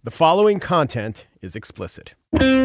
The following content is explicit.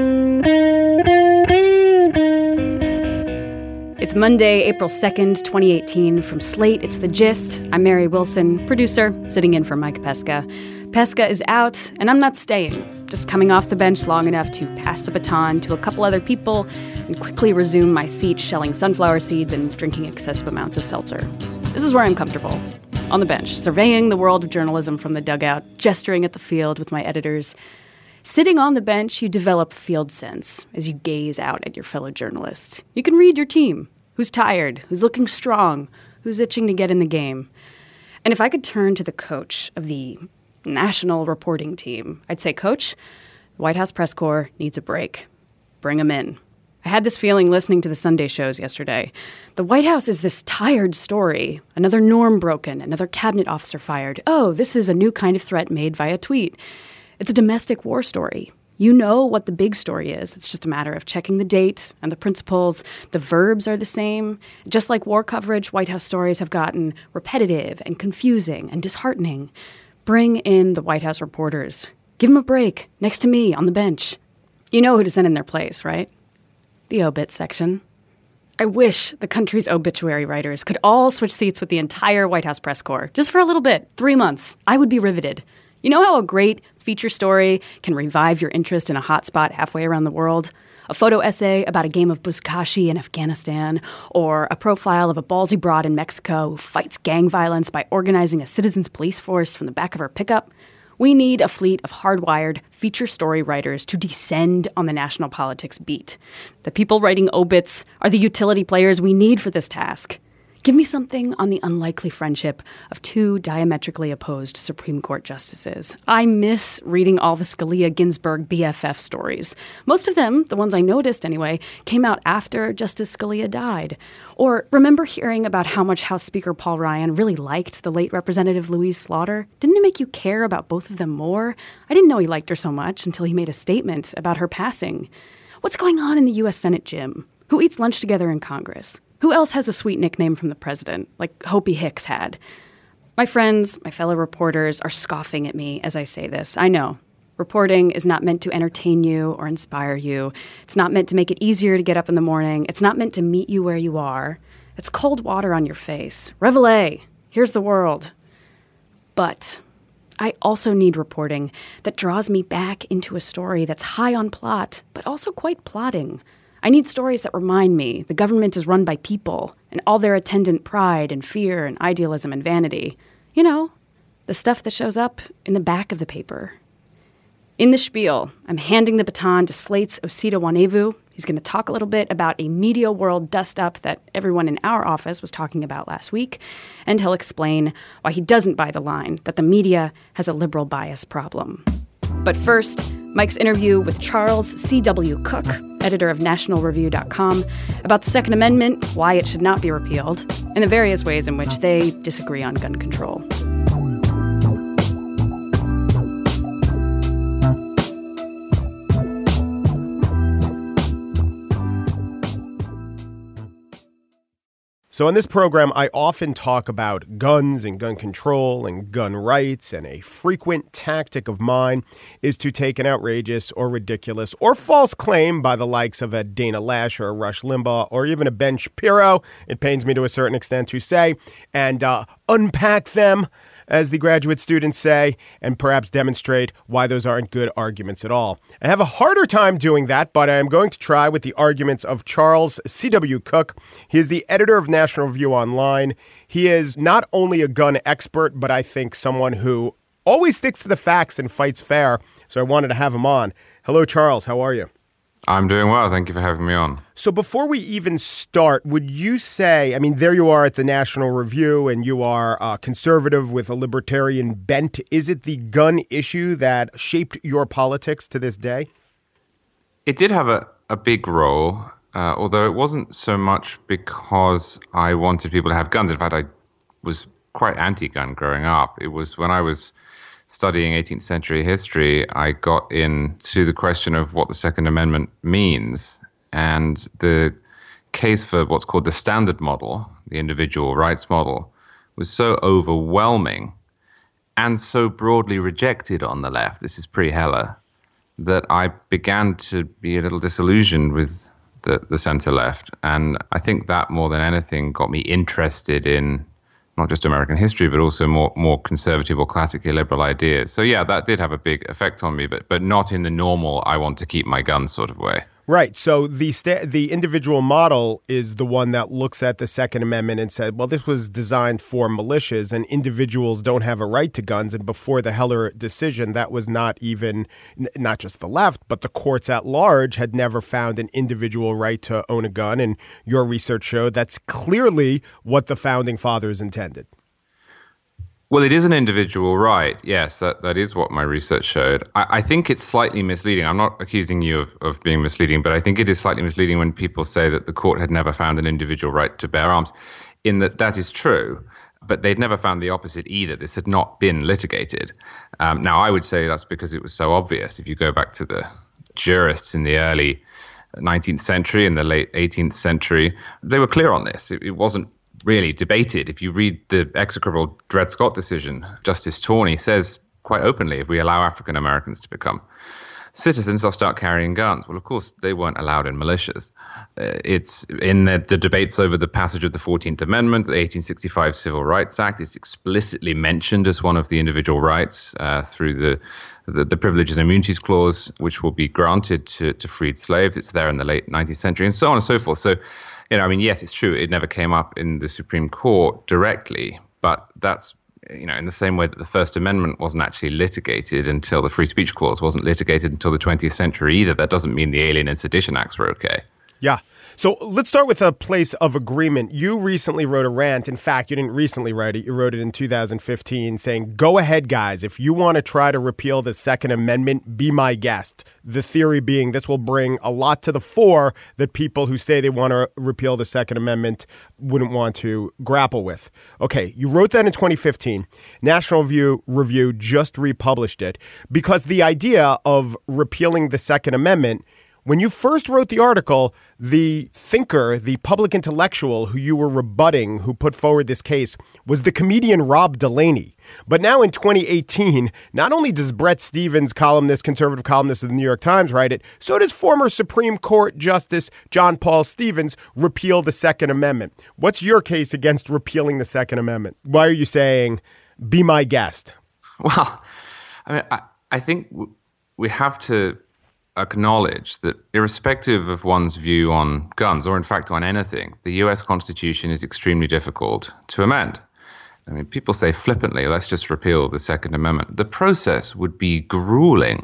It's Monday, April 2nd, 2018. From Slate, it's The Gist. I'm Mary Wilson, producer, sitting in for Mike Pesca. Pesca is out, and I'm not staying. Just coming off the bench long enough to pass the baton to a couple other people and quickly resume my seat shelling sunflower seeds and drinking excessive amounts of seltzer. This is where I'm comfortable. On the bench, surveying the world of journalism from the dugout, gesturing at the field with my editors. Sitting on the bench, you develop field sense as you gaze out at your fellow journalists. You can read your team. Who's tired? Who's looking strong? Who's itching to get in the game? And if I could turn to the coach of the national reporting team, I'd say, Coach, the White House press corps needs a break. Bring him in. I had this feeling listening to the Sunday shows yesterday. The White House is this tired story. Another norm broken, another cabinet officer fired. Oh, this is a new kind of threat made via tweet. It's a domestic war story. You know what the big story is. It's just a matter of checking the date and the principles. The verbs are the same. Just like war coverage, White House stories have gotten repetitive and confusing and disheartening. Bring in the White House reporters. Give them a break next to me on the bench. You know who to send in their place, right? The obit section. I wish the country's obituary writers could all switch seats with the entire White House press corps, just for a little bit, 3 months. I would be riveted. You know how a great feature story can revive your interest in a hotspot halfway around the world? A photo essay about a game of buzkashi in Afghanistan, or a profile of a ballsy broad in Mexico who fights gang violence by organizing a citizens police force from the back of her pickup? We need a fleet of hardwired feature story writers to descend on the national politics beat. The people writing obits are the utility players we need for this task. Give me something on the unlikely friendship of two diametrically opposed Supreme Court justices. I miss reading all the Scalia-Ginsburg BFF stories. Most of them, the ones I noticed anyway, came out after Justice Scalia died. Or remember hearing about how much House Speaker Paul Ryan really liked the late Representative Louise Slaughter? Didn't it make you care about both of them more? I didn't know he liked her so much until he made a statement about her passing. What's going on in the U.S. Senate gym? Who eats lunch together in Congress? Who else has a sweet nickname from the president, like Hopi Hicks had? My friends, my fellow reporters, are scoffing at me as I say this. I know. Reporting is not meant to entertain you or inspire you. It's not meant to make it easier to get up in the morning. It's not meant to meet you where you are. It's cold water on your face. Reveille. Here's the world. But I also need reporting that draws me back into a story that's high on plot, but also quite plotting. I need stories that remind me the government is run by people and all their attendant pride and fear and idealism and vanity. You know, the stuff that shows up in the back of the paper. In the spiel, I'm handing the baton to Slate's Osita Nwanevu. He's going to talk a little bit about a media world dust-up that everyone in our office was talking about last week, and he'll explain why he doesn't buy the line that the media has a liberal bias problem. But first, Mike's interview with Charles C.W. Cooke, editor of NationalReview.com, about the Second Amendment, why it should not be repealed, and the various ways in which they disagree on gun control. So on this program, I often talk about guns and gun control and gun rights, and a frequent tactic of mine is to take an outrageous or ridiculous or false claim by the likes of a Dana Lash or a Rush Limbaugh or even a Ben Shapiro, it pains me to a certain extent to say, and unpack them, as the graduate students say, and perhaps demonstrate why those aren't good arguments at all. I have a harder time doing that, but I am going to try with the arguments of Charles C.W. Cooke. He is the editor of National Review Online. He is not only a gun expert, but I think someone who always sticks to the facts and fights fair, so I wanted to have him on. Hello, Charles. How are you? I'm doing well. Thank you for having me on. So before we even start, would you say, I mean, there you are at the National Review, and you are conservative with a libertarian bent. Is it the gun issue that shaped your politics to this day? It did have a big role, although it wasn't so much because I wanted people to have guns. In fact, I was quite anti-gun growing up. It was when I was studying 18th century history, I got into the question of what the Second Amendment means. And the case for what's called the standard model, the individual rights model, was so overwhelming and so broadly rejected on the left, this is pre-Heller, that I began to be a little disillusioned with the center-left. And I think that more than anything got me interested in not just American history, but also more conservative or classically liberal ideas. So yeah, that did have a big effect on me, but not in the normal, I want to keep my guns sort of way. Right. So the individual model is the one that looks at the Second Amendment and said, well, this was designed for militias and individuals don't have a right to guns. And before the Heller decision, that was not just the left, but the courts at large had never found an individual right to own a gun. And your research showed that's clearly what the founding fathers intended. Well, it is an individual right. Yes, that is what my research showed. I think it's slightly misleading. I'm not accusing you of being misleading, but I think it is slightly misleading when people say that the court had never found an individual right to bear arms, in that is true, but they'd never found the opposite either. This had not been litigated. Now, I would say that's because it was so obvious. If you go back to the jurists in the early 19th century and the late 18th century, they were clear on this. It wasn't really debated. If you read the execrable Dred Scott decision, Justice Tawney says quite openly, if we allow African Americans to become citizens, they'll start carrying guns. Well, of course, they weren't allowed in militias. It's in the debates over the passage of the 14th Amendment, the 1865 Civil Rights Act. It's explicitly mentioned as one of the individual rights through the Privileges and Immunities Clause, which will be granted to freed slaves. It's there in the late 19th century, and so on and so forth. So, yes, it's true. It never came up in the Supreme Court directly, but that's, in the same way that the First Amendment wasn't actually litigated until the Free Speech Clause wasn't litigated until the 20th century either. That doesn't mean the Alien and Sedition Acts were okay. Yeah. So let's start with a place of agreement. You recently wrote a rant. In fact, you didn't recently write it. You wrote it in 2015 saying, go ahead, guys. If you want to try to repeal the Second Amendment, be my guest. The theory being this will bring a lot to the fore that people who say they want to repeal the Second Amendment wouldn't want to grapple with. Okay, you wrote that in 2015. National Review just republished it because the idea of repealing the Second Amendment, when you first wrote the article, the thinker, the public intellectual who you were rebutting, who put forward this case, was the comedian Rob Delaney. But now in 2018, not only does Bret Stephens, conservative columnist of the New York Times, write it, so does former Supreme Court Justice John Paul Stevens repeal the Second Amendment. What's your case against repealing the Second Amendment? Why are you saying, be my guest? Well, I think we have to acknowledge that irrespective of one's view on guns, or in fact on anything, the US Constitution is extremely difficult to amend. People say flippantly, let's just repeal the Second Amendment. The process would be grueling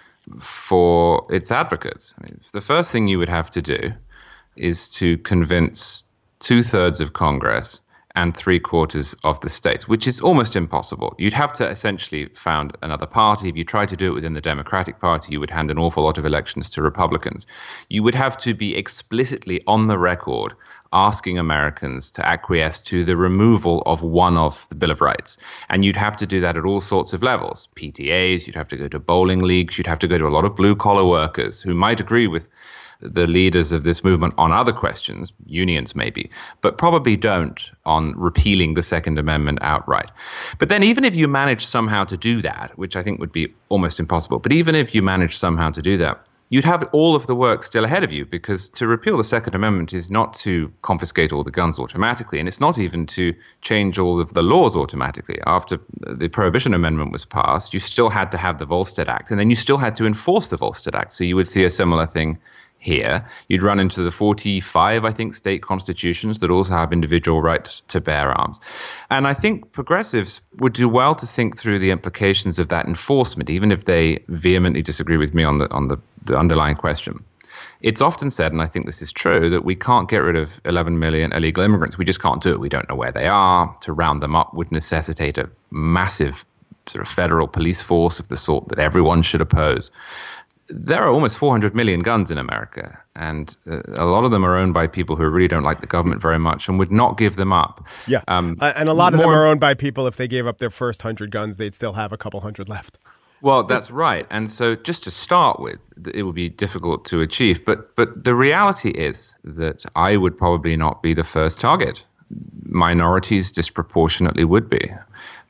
for its advocates. The first thing you would have to do is to convince 2/3 of Congress and 3/4 of the states, which is almost impossible. You'd have to essentially found another party. If you tried to do it within the Democratic Party, you would hand an awful lot of elections to Republicans. You would have to be explicitly on the record asking Americans to acquiesce to the removal of one of the Bill of Rights. And you'd have to do that at all sorts of levels. PTAs, you'd have to go to bowling leagues, you'd have to go to a lot of blue-collar workers who might agree with the leaders of this movement on other questions, unions maybe, but probably don't on repealing the Second Amendment outright. But then even if you manage somehow to do that, which I think would be almost impossible, but even if you manage somehow to do that, you'd have all of the work still ahead of you, because to repeal the Second Amendment is not to confiscate all the guns automatically, and it's not even to change all of the laws automatically. After the Prohibition Amendment was passed, you still had to have the Volstead Act, and then you still had to enforce the Volstead Act. So you would see a similar thing here. You'd run into the 45, I think, state constitutions that also have individual rights to bear arms. And I think progressives would do well to think through the implications of that enforcement, even if they vehemently disagree with me on the underlying question. It's often said, and I think this is true, that we can't get rid of 11 million illegal immigrants. We just can't do it. We don't know where they are. To round them up would necessitate a massive sort of federal police force of the sort that everyone should oppose. There are almost 400 million guns in America, and a lot of them are owned by people who really don't like the government very much and would not give them up. Yeah, and a lot of them are owned by people, if they gave up their first 100 guns, they'd still have a couple hundred left. Well, that's right. And so just to start with, it would be difficult to achieve. But the reality is that I would probably not be the first target. Minorities disproportionately would be.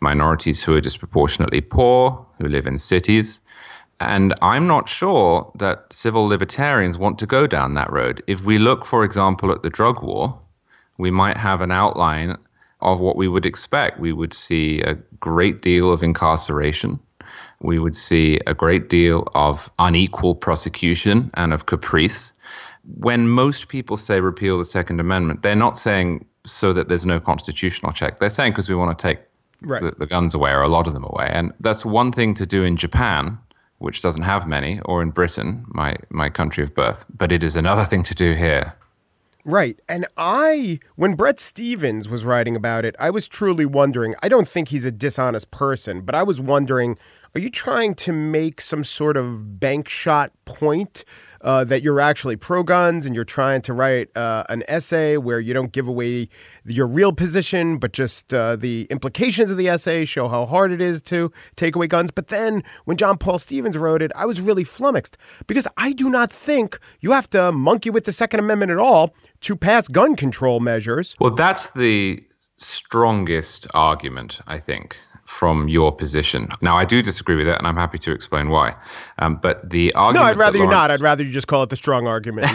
minorities who are disproportionately poor, who live in cities. And I'm not sure that civil libertarians want to go down that road. If we look, for example, at the drug war, we might have an outline of what we would expect. We would see a great deal of incarceration. We would see a great deal of unequal prosecution and of caprice. When most people say repeal the Second Amendment, they're not saying so that there's no constitutional check. They're saying because we want to take the guns away, or a lot of them away. And that's one thing to do in Japan, which doesn't have many, or in Britain, my country of birth. But it is another thing to do here. Right. And when Bret Stephens was writing about it, I was truly wondering, I don't think he's a dishonest person, but I was wondering, are you trying to make some sort of bank shot point that you're actually pro-guns and you're trying to write an essay where you don't give away your real position, but just the implications of the essay show how hard it is to take away guns? But then when John Paul Stevens wrote it, I was really flummoxed because I do not think you have to monkey with the Second Amendment at all to pass gun control measures. Well, that's the strongest argument, I think, from your position. Now, I do disagree with it, and I'm happy to explain why. But the argument... No, I'd rather you not. I'd rather you just call it the strong argument.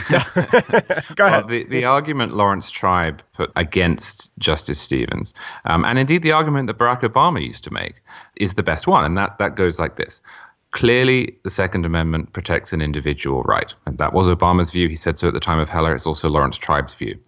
Go ahead. Well, the argument Lawrence Tribe put against Justice Stevens, and indeed the argument that Barack Obama used to make, is the best one, and that goes like this. Clearly, the Second Amendment protects an individual right. And that was Obama's view. He said so at the time of Heller. It's also Lawrence Tribe's view.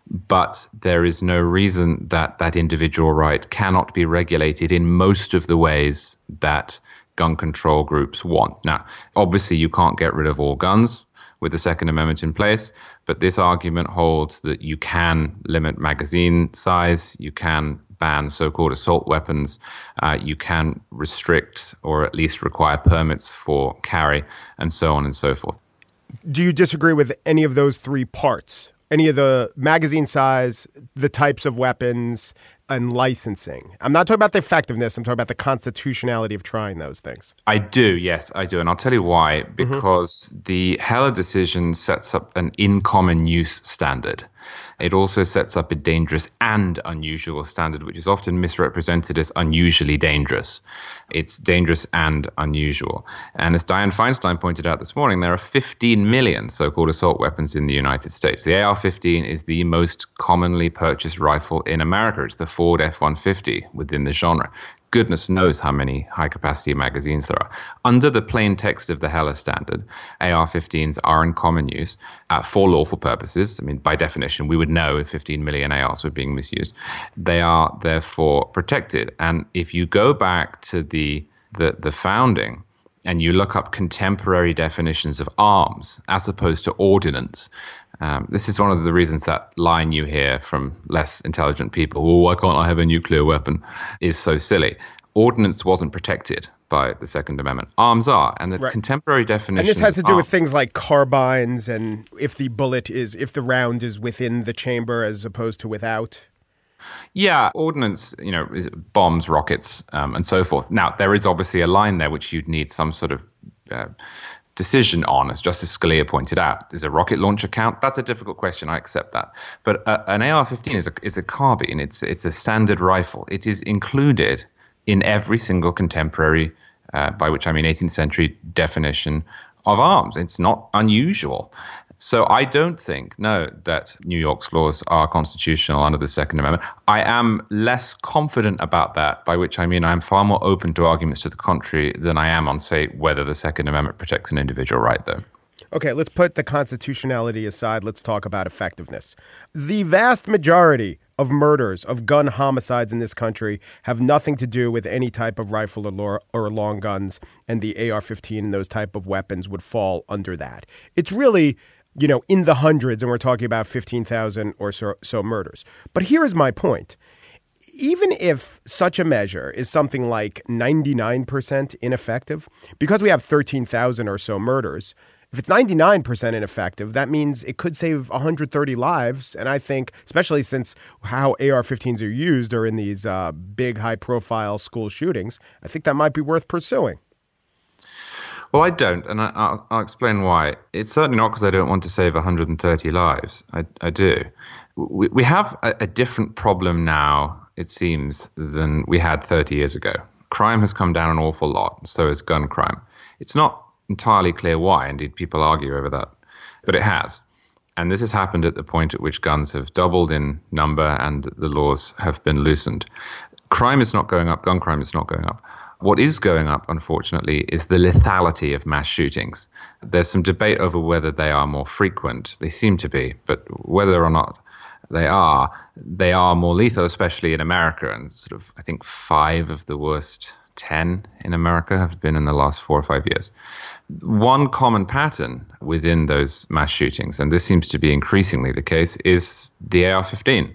But there is no reason that that individual right cannot be regulated in most of the ways that gun control groups want. Now, obviously, you can't get rid of all guns with the Second Amendment in place, but this argument holds that you can limit magazine size, you can ban so-called assault weapons, you can restrict or at least require permits for carry, and so on and so forth. Do you disagree with any of those three parts? Any of the magazine size, the types of weapons, and licensing? I'm not talking about the effectiveness. I'm talking about the constitutionality of trying those things. I do, yes, I do. And I'll tell you why. Because the Heller decision sets up an in common use standard. It also sets up a dangerous and unusual standard, which is often misrepresented as unusually dangerous. It's dangerous and unusual. And as Dianne Feinstein pointed out this morning, there are 15 million so-called assault weapons in the United States. The AR-15 is the most commonly purchased rifle in America. It's the Ford F-150 within the genre. Goodness knows how many high-capacity magazines there are. Under the plain text of the Heller standard, AR-15s are in common use for lawful purposes. I mean, by definition, we would know if 15 million ARs were being misused. They are therefore protected. And if you go back to the founding and you look up contemporary definitions of arms as opposed to ordnance, this is one of the reasons that line you hear from less intelligent people, well, why can't I have a nuclear weapon, is so silly. Ordnance wasn't protected by the Second Amendment. Arms are, and the contemporary definition. And this has to do with things like carbines and if the round is within the chamber as opposed to without. Yeah, ordnance, is bombs, rockets, and so forth. Now, there is obviously a line there which you'd need some sort of decision on, as Justice Scalia pointed out. Does a rocket launcher count? That's a difficult question. I accept that. But an AR-15 is a carbine. It's a standard rifle. It is included in every single contemporary, by which I mean 18th century definition of arms. It's not unusual. So I don't think, that New York's laws are constitutional under the Second Amendment. I am less confident about that, by which I mean I'm far more open to arguments to the contrary than I am on, say, whether the Second Amendment protects an individual right, though. Okay, let's put the constitutionality aside. Let's talk about effectiveness. The vast majority of murders, of gun homicides in this country have nothing to do with any type of rifle or long guns, and the AR-15 and those type of weapons would fall under that. It's really, in the hundreds, and we're talking about 15,000 or so murders. But here is my point. Even if such a measure is something like 99% ineffective, because we have 13,000 or so murders, if it's 99% ineffective, that means it could save 130 lives. And I think, especially since how AR-15s are used are in these big, high-profile school shootings, I think that might be worth pursuing. Well, I don't, and I'll explain why. It's certainly not because I don't want to save 130 lives. I do. We have a different problem now it seems, than we had 30 years ago. Crime has come down an awful lot, so has gun crime. It's not entirely clear why. Indeed, people argue over that. But it has. And this has happened at the point at which guns have doubled in number and the laws have been loosened. Crime is not going up. Gun crime is not going up. What is going up, unfortunately, is the lethality of mass shootings. There's some debate over whether they are more frequent. They seem to be, but whether or not they are more lethal, especially in America. And sort of, I think 5 of the worst 10 in America have been in the last 4 or 5 years. One common pattern within those mass shootings, and this seems to be increasingly the case, is the AR-15.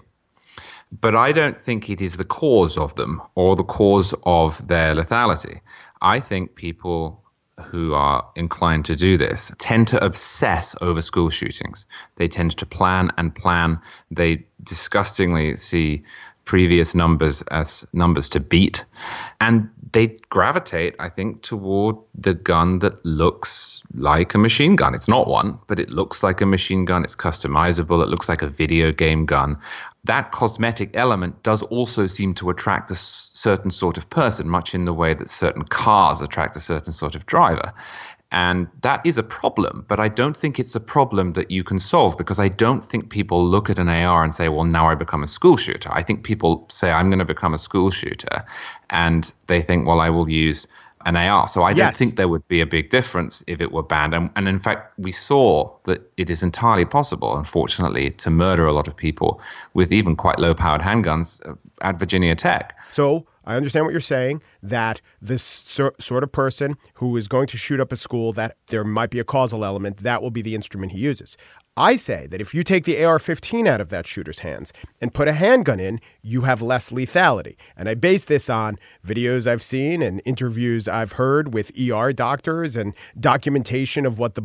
But I don't think it is the cause of them or the cause of their lethality. I think people who are inclined to do this tend to obsess over school shootings. They tend to plan and plan. They disgustingly see previous numbers as numbers to beat. And they gravitate, I think, toward the gun that looks like a machine gun. It's not one, but it looks like a machine gun. It's customizable. It looks like a video game gun. That cosmetic element does also seem to attract a certain sort of person, much in the way that certain cars attract a certain sort of driver. And that is a problem, but I don't think it's a problem that you can solve, because I don't think people look at an AR and say, well, now I become a school shooter. I think people say, I'm going to become a school shooter, and they think, well, I will use an AR. So I don't think there would be a big difference if it were banned. And in fact, we saw that it is entirely possible, unfortunately, to murder a lot of people with even quite low-powered handguns at Virginia Tech. So I understand what you're saying, that this sort of person who is going to shoot up a school, that there might be a causal element, that will be the instrument he uses. I say that if you take the AR-15 out of that shooter's hands and put a handgun in, you have less lethality. And I base this on videos I've seen and interviews I've heard with ER doctors and documentation of what the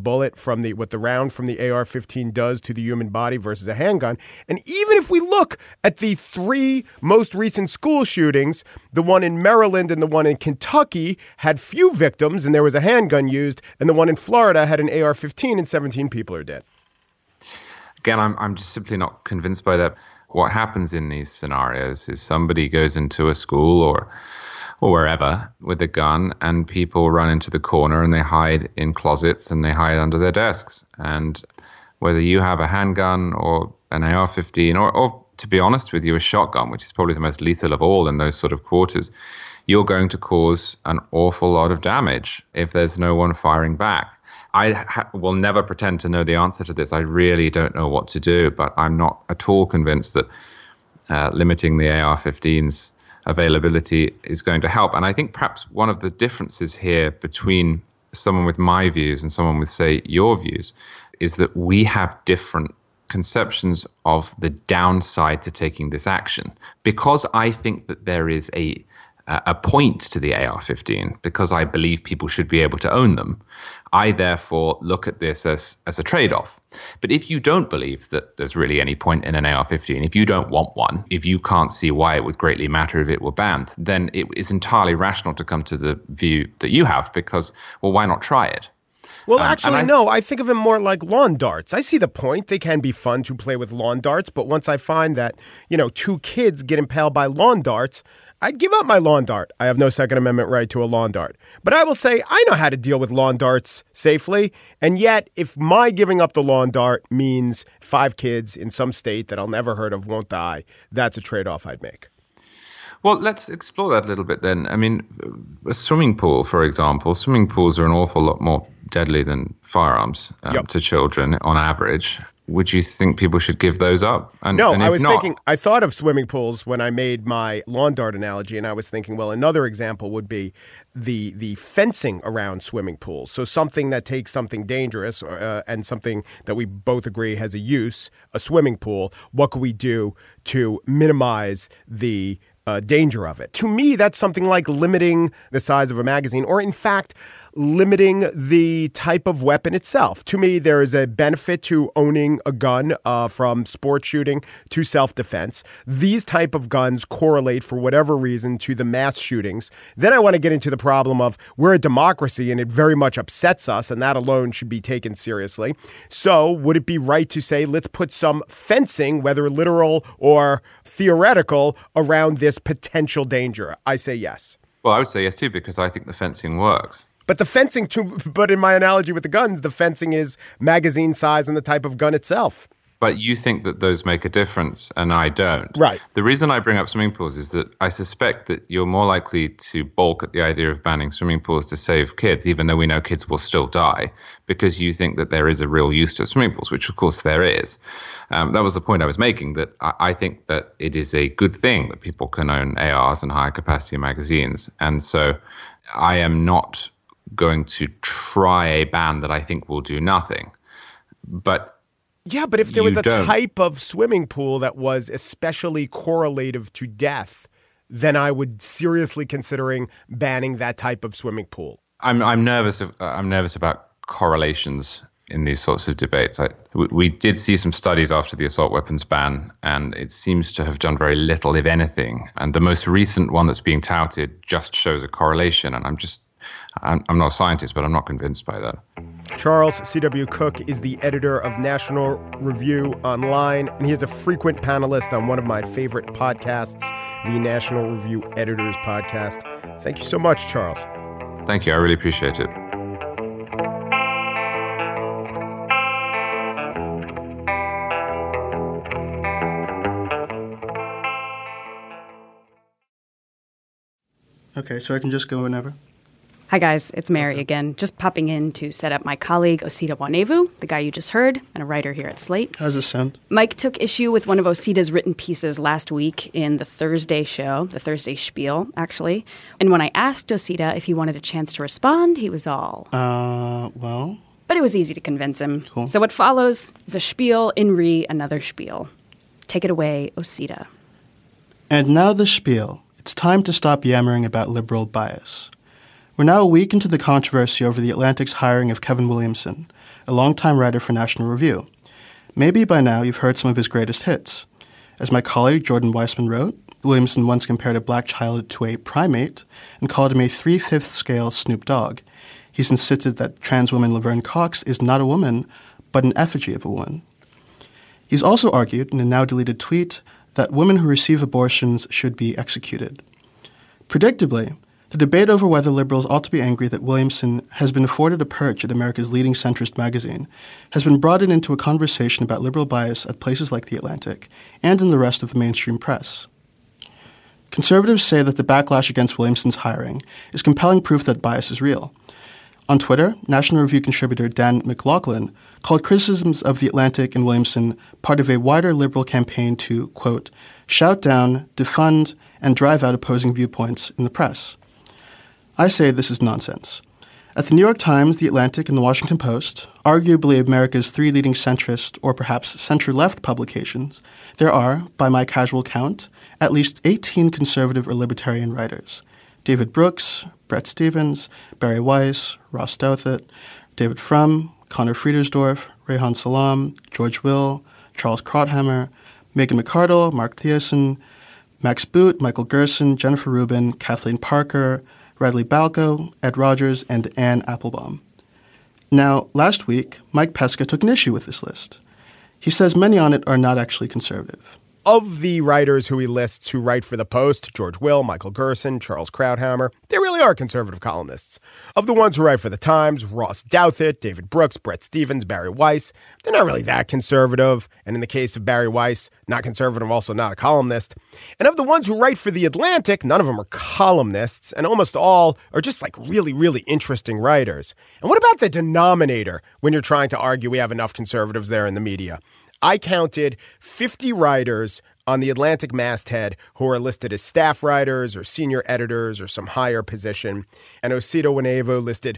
round from the AR-15 does to the human body versus a handgun. And even if we look at the 3 most recent school shootings, the one in Maryland and the one in Kentucky had few victims and there was a handgun used, and the one in Florida had an AR-15 and 17 people are dead. Again, I'm just simply not convinced by that. What happens in these scenarios is somebody goes into a school or wherever with a gun, and people run into the corner and they hide in closets and they hide under their desks. And whether you have a handgun or an AR-15 or to be honest with you, a shotgun, which is probably the most lethal of all in those sort of quarters, you're going to cause an awful lot of damage if there's no one firing back. I will never pretend to know the answer to this. I really don't know what to do, but I'm not at all convinced that limiting the AR-15's availability is going to help. And I think perhaps one of the differences here between someone with my views and someone with, say, your views is that we have different conceptions of the downside to taking this action. Because I think that there is a point to the AR-15, because I believe people should be able to own them, I therefore look at this as a trade-off. But if you don't believe that there's really any point in an AR-15, if you don't want one, if you can't see why it would greatly matter if it were banned, then it is entirely rational to come to the view that you have, because, well, why not try it? Well, actually, no. I think of them more like lawn darts. I see the point. They can be fun to play with lawn darts, but once I find that, 2 kids get impaled by lawn darts, I'd give up my lawn dart. I have no Second Amendment right to a lawn dart. But I will say I know how to deal with lawn darts safely. And yet, if my giving up the lawn dart means 5 kids in some state that I'll never heard of won't die, that's a trade-off I'd make. Well, let's explore that a little bit then. I mean, a swimming pool, for example, swimming pools are an awful lot more deadly than firearms to children on average. Would you think people should give those up? No, I thought of swimming pools when I made my lawn dart analogy, and I was thinking, well, another example would be the fencing around swimming pools. So something that takes something dangerous and something that we both agree has a use, a swimming pool, what could we do to minimize the danger of it? To me, that's something like limiting the size of a magazine, or in fact, limiting the type of weapon itself. To me, there is a benefit to owning a gun from sport shooting to self-defense. These type of guns correlate for whatever reason to the mass shootings. Then I want to get into the problem of we're a democracy and it very much upsets us, and that alone should be taken seriously. So would it be right to say let's put some fencing, whether literal or theoretical, around this potential danger? I say yes. Well, I would say yes too, because I think the fencing works. But the fencing but in my analogy with the guns, the fencing is magazine size and the type of gun itself. But you think that those make a difference, and I don't. Right. The reason I bring up swimming pools is that I suspect that you're more likely to balk at the idea of banning swimming pools to save kids, even though we know kids will still die, because you think that there is a real use to swimming pools, which of course there is. That was the point I was making, that I think that it is a good thing that people can own ARs and higher capacity magazines. And so I am not going to try a ban that I think will do nothing. But if there was a type of swimming pool that was especially correlative to death, then I would seriously considering banning that type of swimming pool. I'm nervous about correlations in these sorts of debates. We did see some studies after the assault weapons ban, and it seems to have done very little, if anything. And the most recent one that's being touted just shows a correlation, and I'm not a scientist, but I'm not convinced by that. Charles C.W. Cooke is the editor of National Review Online, and he is a frequent panelist on one of my favorite podcasts, the National Review Editors Podcast. Thank you so much, Charles. Thank you. I really appreciate it. Okay, so I can just go whenever? Hi, guys. It's Mary again. Just popping in to set up my colleague, Osita Nwanevu, the guy you just heard, and a writer here at Slate. How's this sound? Mike took issue with one of Osita's written pieces last week in the Thursday show, the Thursday Spiel, actually. And when I asked Osita if he wanted a chance to respond, he was all... well... But it was easy to convince him. Cool. So what follows is a spiel in another spiel. Take it away, Osita. And now the spiel. It's time to stop yammering about liberal bias. We're now a week into the controversy over The Atlantic's hiring of Kevin Williamson, a longtime writer for National Review. Maybe by now you've heard some of his greatest hits. As my colleague Jordan Weissman wrote, Williamson once compared a black child to a primate and called him a 3/5 scale Snoop Dogg. He's insisted that trans woman Laverne Cox is not a woman, but an effigy of a woman. He's also argued in a now-deleted tweet that women who receive abortions should be executed. Predictably, the debate over whether liberals ought to be angry that Williamson has been afforded a perch at America's leading centrist magazine has been broadened into a conversation about liberal bias at places like The Atlantic and in the rest of the mainstream press. Conservatives say that the backlash against Williamson's hiring is compelling proof that bias is real. On Twitter, National Review contributor Dan McLaughlin called criticisms of The Atlantic and Williamson part of a wider liberal campaign to, quote, shout down, defund, and drive out opposing viewpoints in the press. I say this is nonsense. At the New York Times, The Atlantic, and The Washington Post, arguably America's three leading centrist or perhaps center-left publications, there are, by my casual count, at least 18 conservative or libertarian writers. David Brooks, Bret Stephens, Barry Weiss, Ross Douthat, David Frum, Connor Friedersdorf, Rehan Salam, George Will, Charles Krauthammer, Megan McArdle, Mark Thiessen, Max Boot, Michael Gerson, Jennifer Rubin, Kathleen Parker, Radley Balco, Ed Rogers, and Anne Applebaum. Now, last week, Mike Pesca took an issue with this list. He says many on it are not actually conservative. Of the writers who he lists who write for The Post, George Will, Michael Gerson, Charles Krauthammer, they really are conservative columnists. Of the ones who write for The Times, Ross Douthat, David Brooks, Bret Stephens, Barry Weiss, they're not really that conservative. And in the case of Barry Weiss, not conservative, also not a columnist. And of the ones who write for The Atlantic, none of them are columnists, and almost all are just like really, really interesting writers. And what about the denominator when you're trying to argue we have enough conservatives there in the media? I counted 50 writers on the Atlantic masthead who are listed as staff writers or senior editors or some higher position. And Osita Nwanevu listed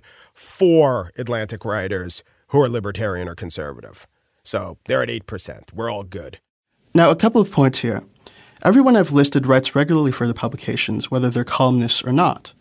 4 Atlantic writers who are libertarian or conservative. So they're at 8%. We're all good. Now, a couple of points here. Everyone I've listed writes regularly for the publications, whether they're columnists or not.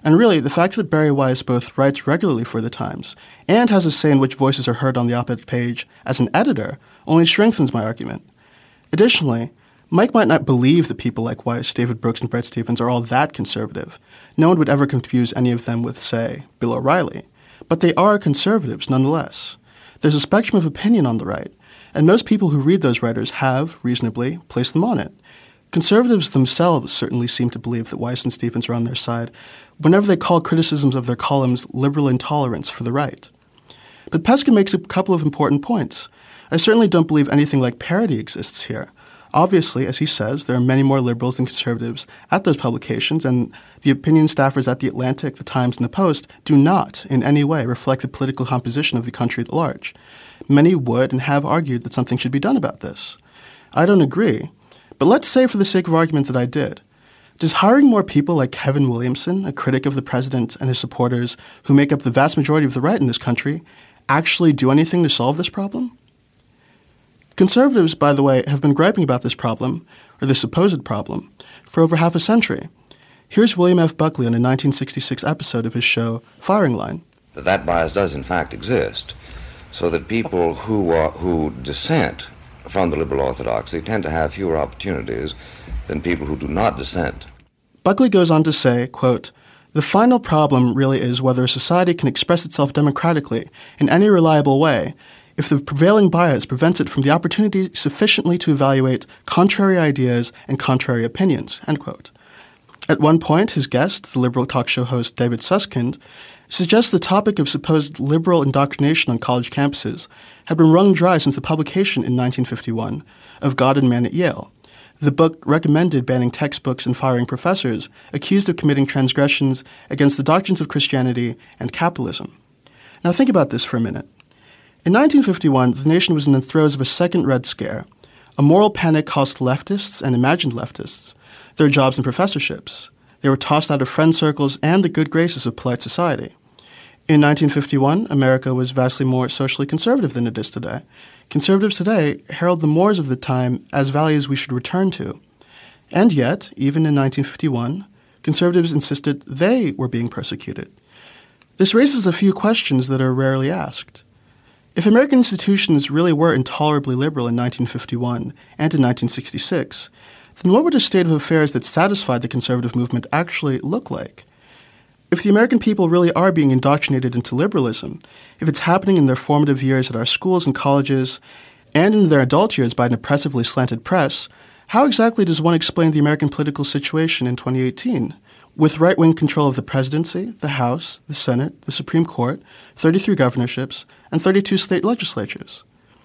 And really, the fact that Bari Weiss both writes regularly for The Times and has a say in which voices are heard on the op-ed page as an editor only strengthens my argument. Additionally, Mike might not believe that people like Weiss, David Brooks, and Bret Stephens are all that conservative. No one would ever confuse any of them with, say, Bill O'Reilly. But they are conservatives nonetheless. There's a spectrum of opinion on the right, and most people who read those writers have, reasonably, placed them on it. Conservatives themselves certainly seem to believe that Weiss and Stephens are on their side whenever they call criticisms of their columns liberal intolerance for the right. But Pesca makes a couple of important points. I certainly don't believe anything like parity exists here. Obviously, as he says, there are many more liberals than conservatives at those publications, and the opinion staffers at The Atlantic, The Times, and The Post do not in any way reflect the political composition of the country at large. Many would and have argued that something should be done about this. I don't agree, but let's say for the sake of argument that I did. Does hiring more people like Kevin Williamson, a critic of the president and his supporters, who make up the vast majority of the right in this country, actually do anything to solve this problem? Conservatives, by the way, have been griping about this problem, or this supposed problem, for over half a century. Here's William F. Buckley on a 1966 episode of his show, Firing Line. That bias does in fact exist, so that people who dissent from the liberal orthodoxy tend to have fewer opportunities than people who do not dissent. Buckley goes on to say, quote, "The final problem really is whether a society can express itself democratically in any reliable way if the prevailing bias prevents it from the opportunity sufficiently to evaluate contrary ideas and contrary opinions," end quote. At one point, his guest, the liberal talk show host David Susskind, suggests the topic of supposed liberal indoctrination on college campuses had been wrung dry since the publication in 1951 of God and Man at Yale. The book recommended banning textbooks and firing professors accused of committing transgressions against the doctrines of Christianity and capitalism. Now think about this for a minute. In 1951, the nation was in the throes of a second Red Scare. A moral panic cost leftists and imagined leftists their jobs and professorships. They were tossed out of friend circles and the good graces of polite society. In 1951, America was vastly more socially conservative than it is today. Conservatives today herald the mores of the time as values we should return to. And yet, even in 1951, conservatives insisted they were being persecuted. This raises a few questions that are rarely asked. If American institutions really were intolerably liberal in 1951 and in 1966, then what would a state of affairs that satisfied the conservative movement actually look like? If the American people really are being indoctrinated into liberalism, if it's happening in their formative years at our schools and colleges, and in their adult years by an oppressively slanted press, how exactly does one explain the American political situation in 2018? With right-wing control of the presidency, the House, the Senate, the Supreme Court, 33 governorships, and 32 state legislatures.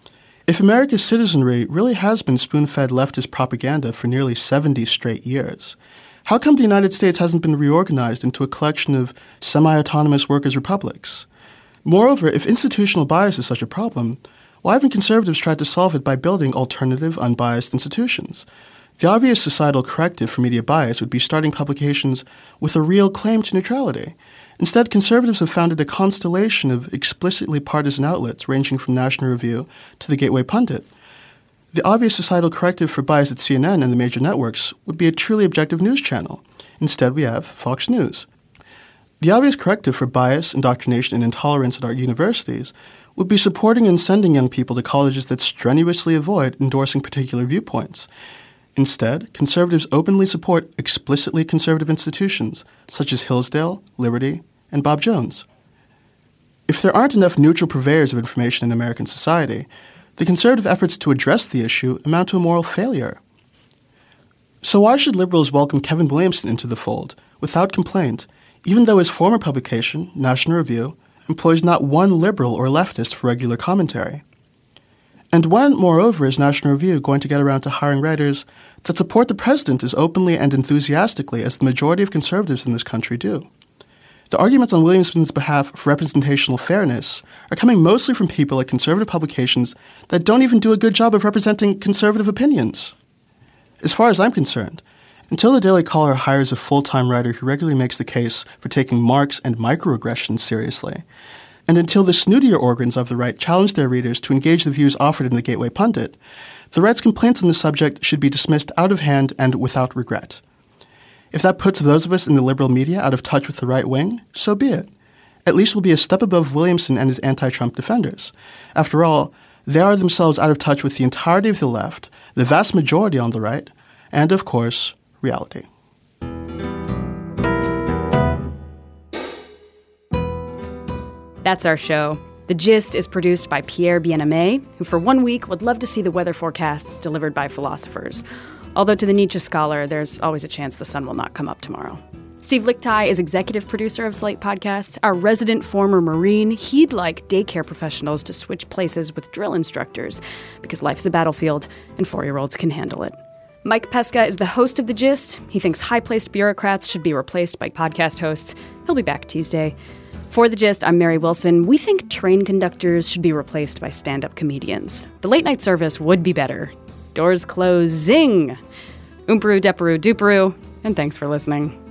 If America's citizenry really has been spoon-fed leftist propaganda for nearly 70 straight years, how come the United States hasn't been reorganized into a collection of semi-autonomous workers' republics? Moreover, if institutional bias is such a problem, why haven't conservatives tried to solve it by building alternative, unbiased institutions? The obvious societal corrective for media bias would be starting publications with a real claim to neutrality. Instead, conservatives have founded a constellation of explicitly partisan outlets ranging from National Review to the Gateway Pundit. The obvious societal corrective for bias at CNN and the major networks would be a truly objective news channel. Instead, we have Fox News. The obvious corrective for bias, indoctrination, and intolerance at our universities would be supporting and sending young people to colleges that strenuously avoid endorsing particular viewpoints. Instead, conservatives openly support explicitly conservative institutions such as Hillsdale, Liberty, and Bob Jones. If there aren't enough neutral purveyors of information in American society, the conservative efforts to address the issue amount to a moral failure. So why should liberals welcome Kevin Williamson into the fold without complaint, even though his former publication, National Review, employs not one liberal or leftist for regular commentary? And when, moreover, is National Review going to get around to hiring writers that support the president as openly and enthusiastically as the majority of conservatives in this country do? The arguments on Williamson's behalf for representational fairness are coming mostly from people at conservative publications that don't even do a good job of representing conservative opinions. As far as I'm concerned, until the Daily Caller hires a full-time writer who regularly makes the case for taking Marx and microaggressions seriously, and until the snootier organs of the right challenge their readers to engage the views offered in the Gateway Pundit, the right's complaints on the subject should be dismissed out of hand and without regret. If that puts those of us in the liberal media out of touch with the right wing, so be it. At least we'll be a step above Williamson and his anti-Trump defenders. After all, they are themselves out of touch with the entirety of the left, the vast majority on the right, and, of course, reality. That's our show. The Gist is produced by Pierre Bien-Aimé, who for 1 week would love to see the weather forecasts delivered by philosophers. Although to the Nietzsche scholar, there's always a chance the sun will not come up tomorrow. Steve Lichtai is executive producer of Slate Podcasts. Our resident former Marine, he'd like daycare professionals to switch places with drill instructors because life is a battlefield and 4-year-olds can handle it. Mike Pesca is the host of The Gist. He thinks high-placed bureaucrats should be replaced by podcast hosts. He'll be back Tuesday. For The Gist, I'm Mary Wilson. We think train conductors should be replaced by stand-up comedians. The late-night service would be better. Doors close, zing! Oomperu, deperu, duperu, and thanks for listening.